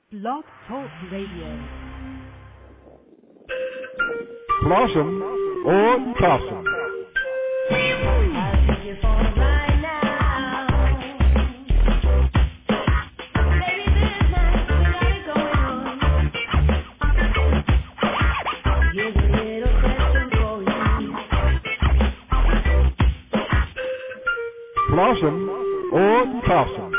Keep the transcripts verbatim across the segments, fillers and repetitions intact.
Blog Talk Radio. Blossom or Blossom. Blossom or Blossom.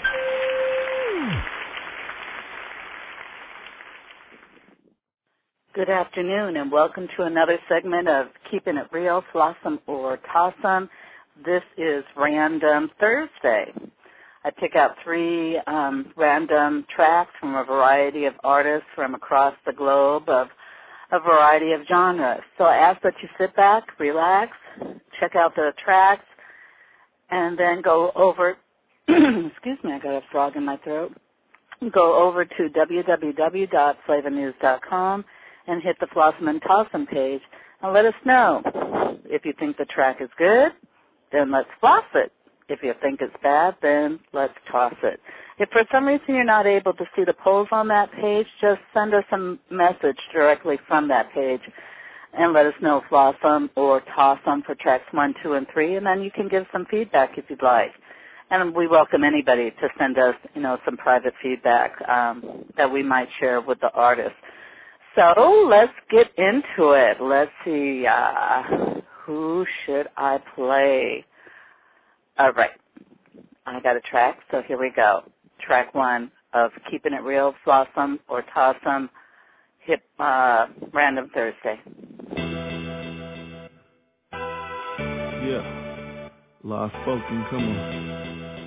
Good afternoon and welcome to another segment of Keeping It Real, Flossom or Tossum. This is Random Thursday. I pick out three um, random tracks from a variety of artists from across the globe of a variety of genres. So I ask that you sit back, relax, check out the tracks, and then go over, excuse me, I got a frog in my throat, go over to w w w dot flavor news dot com and hit the Flossom and Tossum page and let us know. If you think the track is good, then let's floss it. If you think it's bad, then let's toss it. If for some reason you're not able to see the polls on that page, just send us a message directly from that page and let us know Flossom or Tossum for tracks one, two, and three, and then you can give some feedback if you'd like. And we welcome anybody to send us, you know, some private feedback um, that we might share with the artist. So let's get into it. Let's see, uh, who should I play? All right, I got a track, so here we go. Track one of Keeping It Real, Flossom or Tossum, hip, uh, Random Thursday. Yeah, Lost Spoken, come on.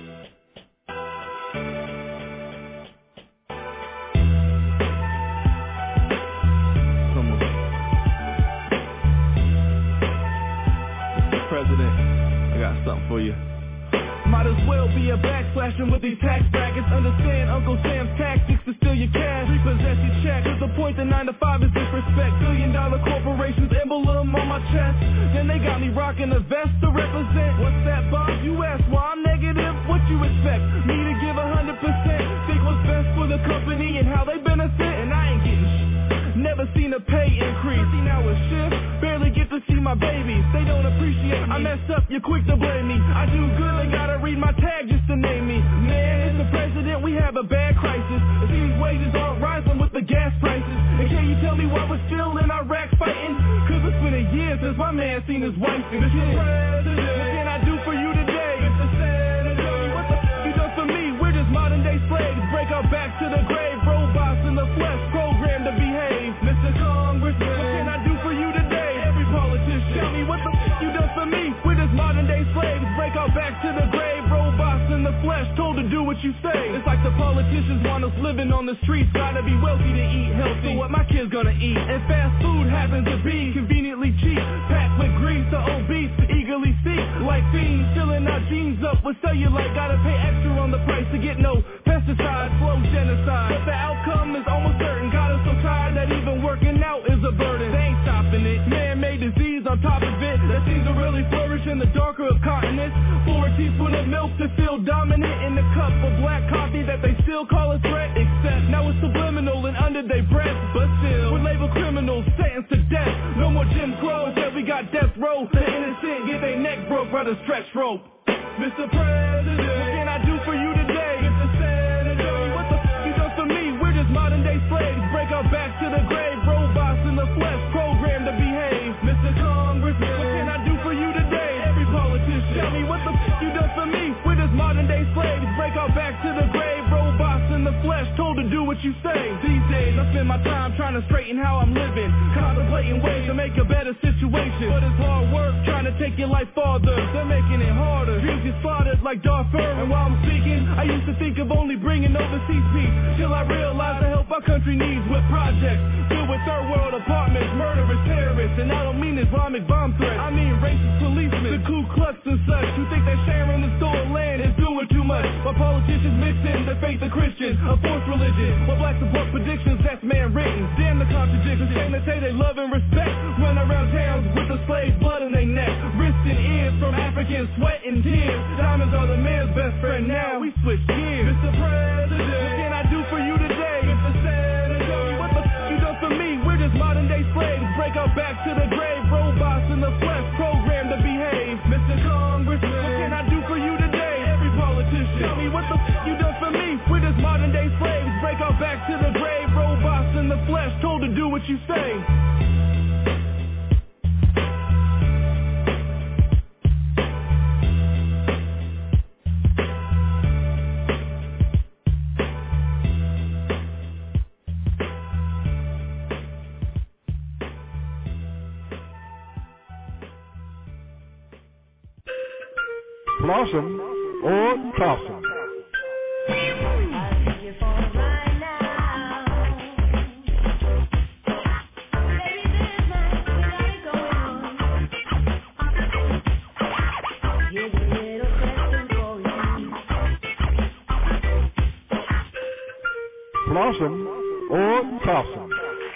President, I got something for you. Might as well be a backslashing with these tax brackets. Understand Uncle Sam's tactics to steal your cash, repossess your check. Cause the point that nine to five is disrespect. Billion dollar corporations emblem on my chest. Then they got me rocking a vest to represent. What's that, Bob? You ask why I'm negative? What you expect? Me to give a hundred percent. Think what's best for the company and how they benefit. And I ain't getting shit. Never seen a pay increase. thirteen hour shift, barely get to see my babies. They don't appreciate me. I messed up, you're quick to blame me. I do good, they gotta read my tag just to name me. Man, it's the president, we have a bad crisis. It seems wages aren't rising with the gas prices. And can you tell me why we're still in Iraq fighting? Cause it's been a year since my man seen his wife and shit. What can I do for you today? Mister Senator, what the f*** you done for me? We're just modern day slaves. Break our back to the grave. Robots in the flesh, programmed to behave. Mister Congressman, what can I do for you today? Every politician, tell me what the f*** you done for me? We're just modern day slaves. Break our back to the grave. Robots in the flesh, told to do what you say. It's like the politicians want us living on the streets. Gotta be wealthy to eat healthy. So what my kids gonna eat? And fast food happens to be conveniently cheap. Packed with grease, the obese eagerly seek. Like fiends, filling our jeans up with cellulite. Gotta pay extra on the price to get no pesticides. Slow genocide, but the outcome is almost certain. Got us so tired that even working out is a burden. They ain't stopping it. Man-made disease on top of it. That seems to really flourish in the darker of continents. Four teaspoons of milk to feel dominant in the cup of black coffee that they still call a threat. Except now it's subliminal and under their breath. But still, we're labeled criminals, sentenced to death. No more Jim Crow, instead we got death row. The innocent get their neck broke by the stretch rope. Mister President, what can I do for you today? Mister Senator, what the f*** you done for me? We're just modern day slaves. Break our back to the grave. Robots in the flesh, programmed to behave. Mister Congressman, what can I do for you today? Every politician, tell me what the f*** you done for me? We're just modern day slaves. Break our back to the grave. Robots in the flesh, told to do what you say. These days I spend my time trying to straighten how I'm living, contemplating ways to make a better situation. But it's hard work trying to take your life farther. They're making it harder. Dreams get slaughtered like Darfur. And while I'm speaking, I used to think of only bringing overseas peace, till I realized the help our country needs with projects filled with third world apartments, murderers, terrorists. And I don't mean Islamic bomb threats, I mean racist policemen, the Ku Klux and such, who think that sharing the stolen land is doing too much. While politicians mix in their faith of Christian, a forced religion. While black support predictions, that's man written. Damn the contradictions, saying they say they love and respect. Run around towns with the slave blood in their neck. Wrists and ears from African sweat and tears. Diamonds are the man's best friend now. We switch gears. Mister President, what can I do for you today? to do what you say. Blossom or Blossom. Blossom or Blossom.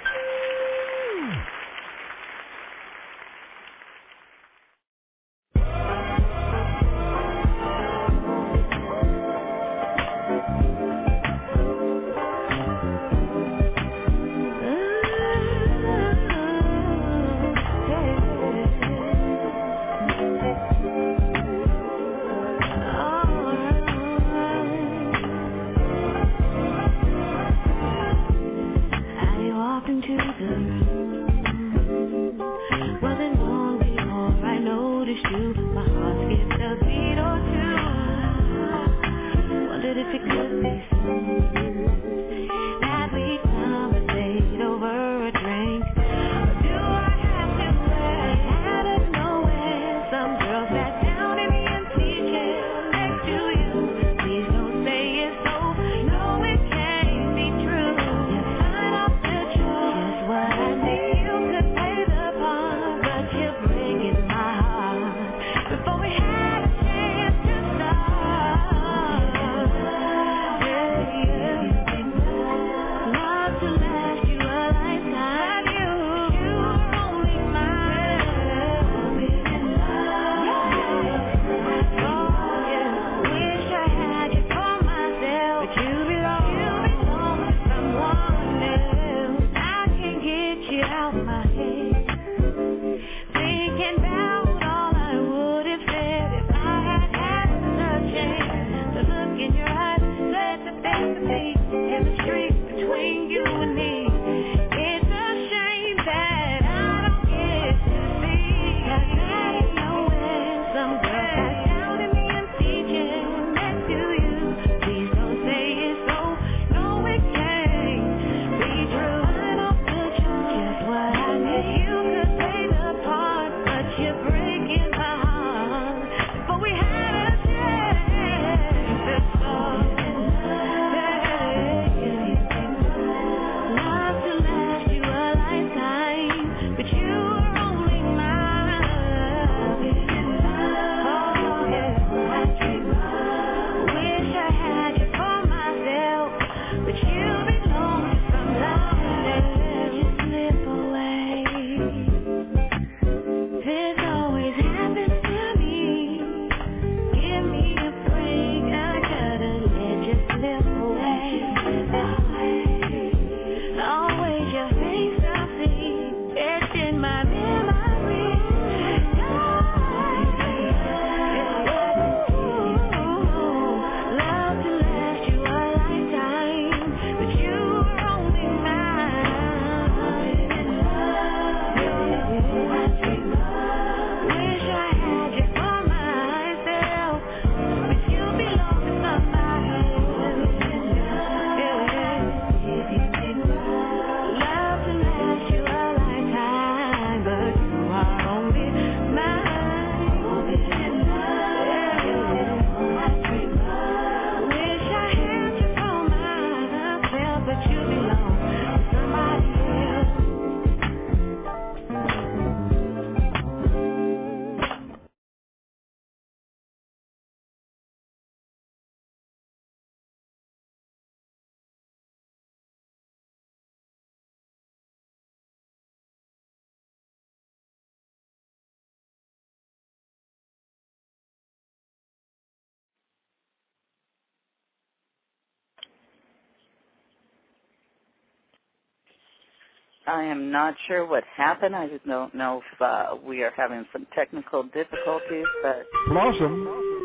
I am not sure what happened. I just don't know if uh, we are having some technical difficulties, but... Blossom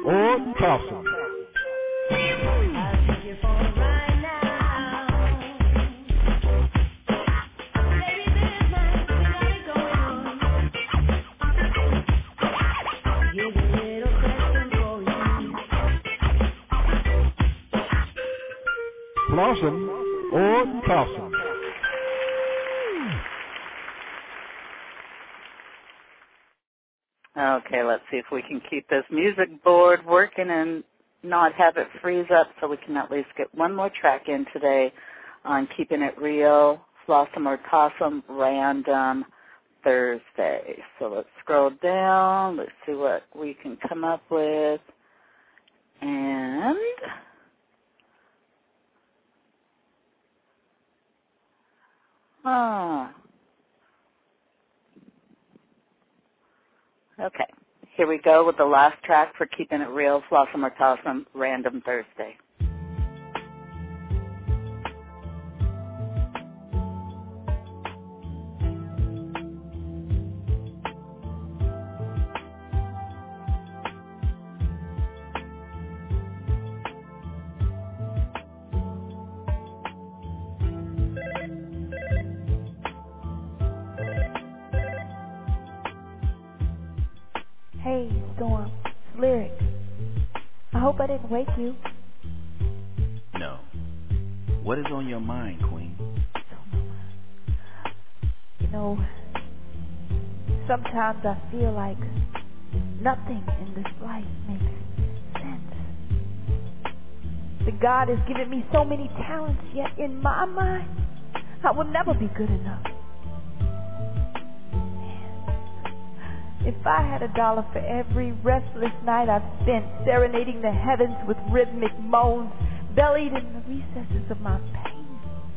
or Blossom. or toss 'em. Okay, let's see if we can keep this music board working and not have it freeze up, so we can at least get one more track in today on Keeping It Real, Floss 'em or Toss 'em, Random Thursday. So let's scroll down. Let's see what we can come up with. And ah, okay. Here we go with the last track for Keeping It Real, Floss 'em or Toss 'em, Random Thursday. Hey, Storm, it's Lyric. I hope I didn't wake you. No. What is on your mind, Queen? You know, sometimes I feel like nothing in this life makes sense. That God has given me so many talents, yet in my mind, I will never be good enough. If I had a dollar for every restless night I've spent serenading the heavens with rhythmic moans, buried in the recesses of my pain,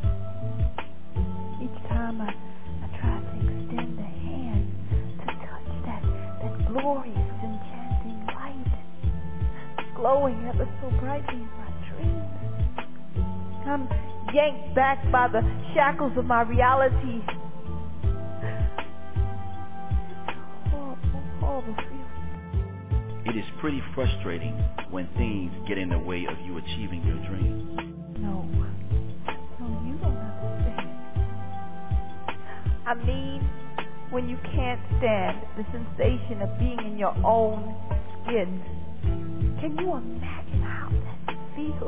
each time I, I try to extend a hand to touch that, that glorious, enchanting light, glowing ever so brightly in my dreams, I'm yanked back by the shackles of my reality. It is pretty frustrating when things get in the way of you achieving your dreams. No, no, you don't understand. I mean, when you can't stand the sensation of being in your own skin. Can you imagine how that feels?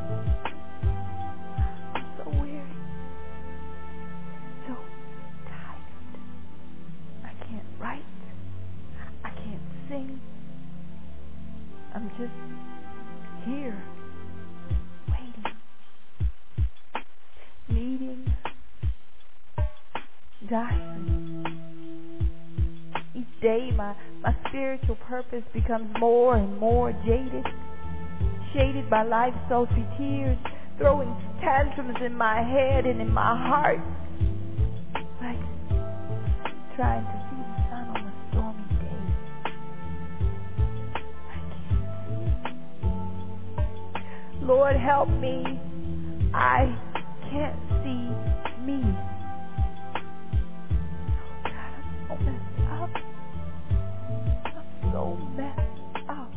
I'm so weary, so tired. I can't write. I can't sing. I'm just here, waiting, needing, dying. Each day my, my spiritual purpose becomes more and more jaded, shaded by life's sultry tears, throwing tantrums in my head and in my heart, like trying to see the sun on a stormy day. Lord, help me. I can't see me. Oh God, I'm so messed up. I'm so messed up.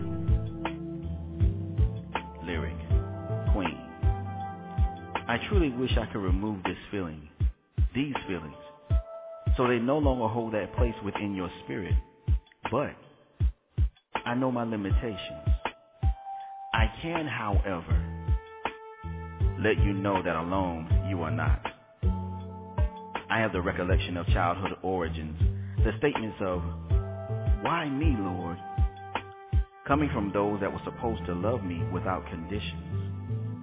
Lyric, Queen. I truly wish I could remove this feeling, these feelings, so they no longer hold that place within your spirit. But I know my limitations. I can, however, let you know that alone you are not. I have the recollection of childhood origins, the statements of, why me, Lord? Coming from those that were supposed to love me without conditions.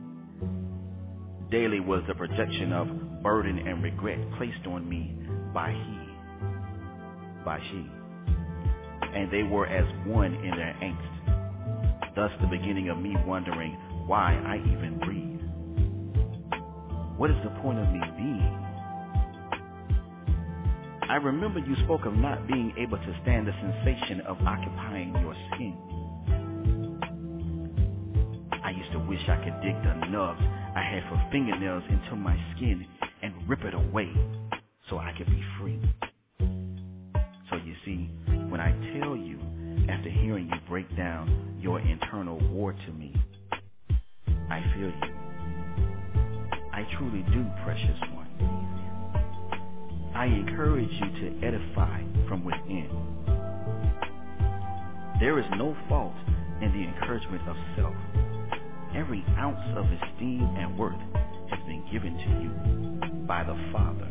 Daily was the projection of burden and regret placed on me by he, by she. And they were as one in their angst. Thus the beginning of me wondering why I even breathe. What is the point of me being? I remember you spoke of not being able to stand the sensation of occupying your skin. I used to wish I could dig the nubs I had for fingernails into my skin and rip it away so I could be free. So you see, when I tell you, after hearing you break down your internal war to me, I feel you. I truly do, precious one. I encourage you to edify from within. There is no fault in the encouragement of self. Every ounce of esteem and worth has been given by the Father.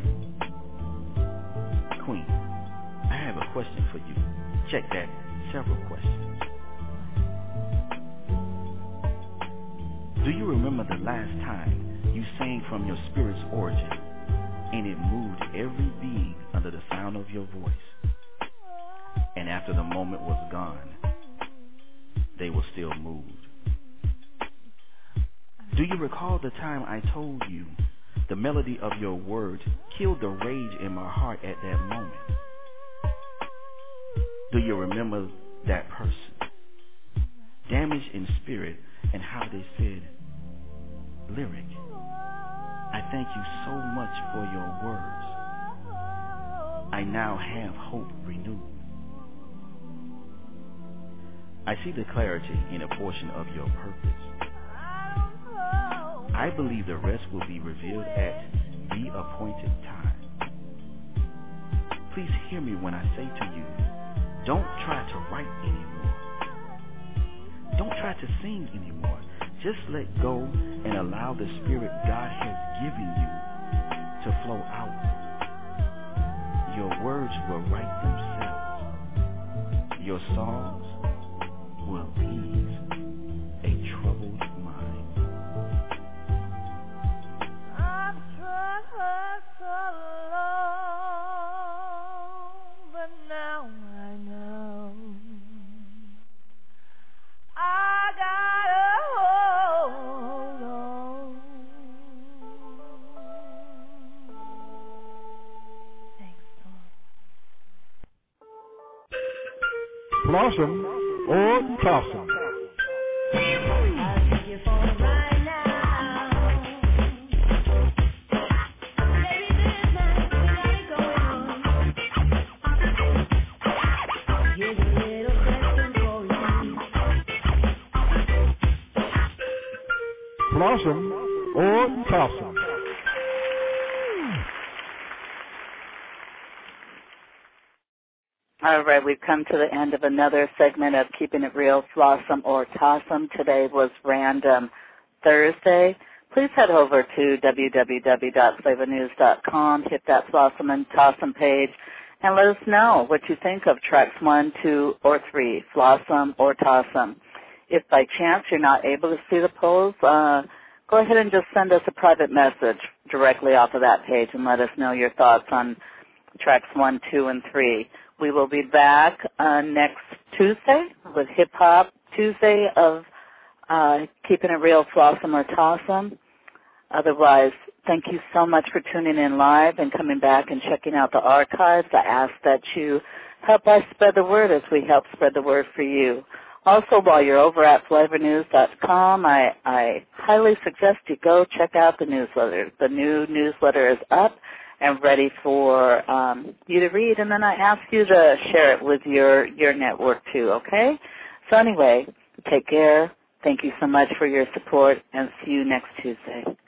Queen, I have a question for you. Check that, several questions. Do you remember the last time you sang from your spirit's origin and it moved every being under the sound of your voice? And after the moment was gone, they were still moved. Do you recall the time I told you the melody of your words killed the rage in my heart at that moment? Do you remember that person, damaged in spirit, and how they said, Lyric, I thank you so much for your words. I now have hope renewed. I see the clarity in a portion of your purpose. I believe the rest will be revealed at the appointed time. Please hear me when I say to you, don't try to write anymore. Don't try to sing anymore. Just let go and allow the Spirit God has given you to flow out. Your words will write themselves. Your songs will ease a troubled mind. I've tried so long, but now I know I gotta hold on. Thanks, Lord. Blossom or Blossom. I'll take you for a ride now. Baby, this night we got it going on. Here's a little blessing for you. Blossom or Blossom. All right, we've come to the end of another segment of Keeping It Real, Flossom or Tossum. Today was Random Thursday. Please head over to w w w dot flavor news dot com, hit that Flossom and Tossum page, and let us know what you think of tracks one, two, or three, Flossom or Tossum. If by chance you're not able to see the polls, uh, go ahead and just send us a private message directly off of that page and let us know your thoughts on tracks one, two, and three. We will be back uh, next Tuesday with Hip Hop Tuesday of uh, Keeping It Real, Flossom or Tossum. Otherwise, thank you so much for tuning in live and coming back and checking out the archives. I ask that you help us spread the word as we help spread the word for you. Also, while you're over at flavor news dot com, I, I highly suggest you go check out the newsletter. The new newsletter is up and ready for um, you to read, and then I ask you to share it with your, your network too, okay? So anyway, take care. Thank you so much for your support, and see you next Tuesday.